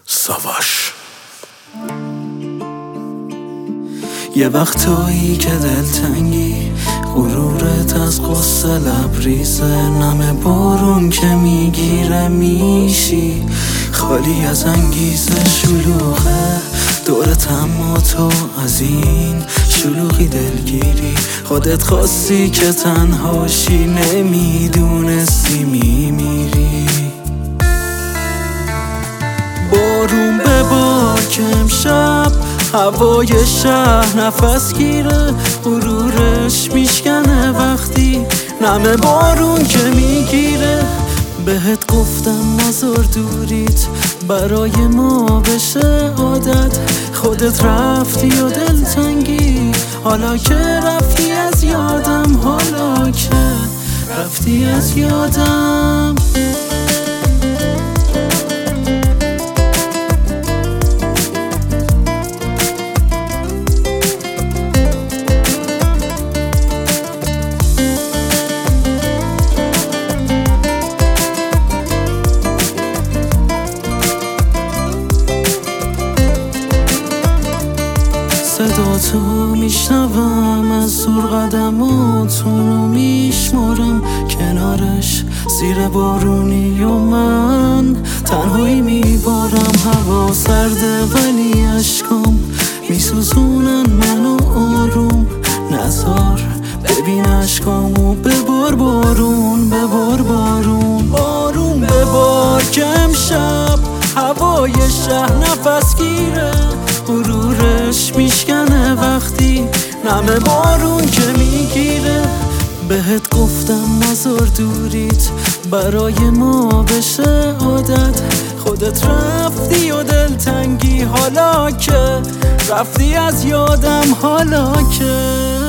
ساواش. یه وقتایی که دلتنگی، غرورت از غصه لبریزه، نم بارون که میگیره میشی خالی از انگیزه، شلوغه دورت اما تو از این شلوغی دلگیری، خودت خواستی که تنهاشی، نمیدونستی میمیری. بارون به بار که امشب هوای شهر نفس گیره، غرورش میشکنه وقتی نم بارون که میگیره. بهت گفتم نذار دوریت برای ما بشه عادت، خودت رفتی و دلتنگی، حالا که رفتی از یادم، حالا که رفتی از یادم. صدا تو میشنوم، از دور قدماتونو میشمارم، کنارش زیر بارونی و من تنهایی میبارم. هوا سرده ولی اشکام میسوزونن منو آروم، نزار ببین اشکامو، ببار بارون، ببار بارون، بارون ببار که امشب هوای شهر نفس گیره، غرورش میشکنه وقتی نم بارون که میگیره. بهت گفتم نذار دوریت برای ما بشه عادت، خودت رفتی و دلتنگی، حالا که رفتی از یادم، حالا که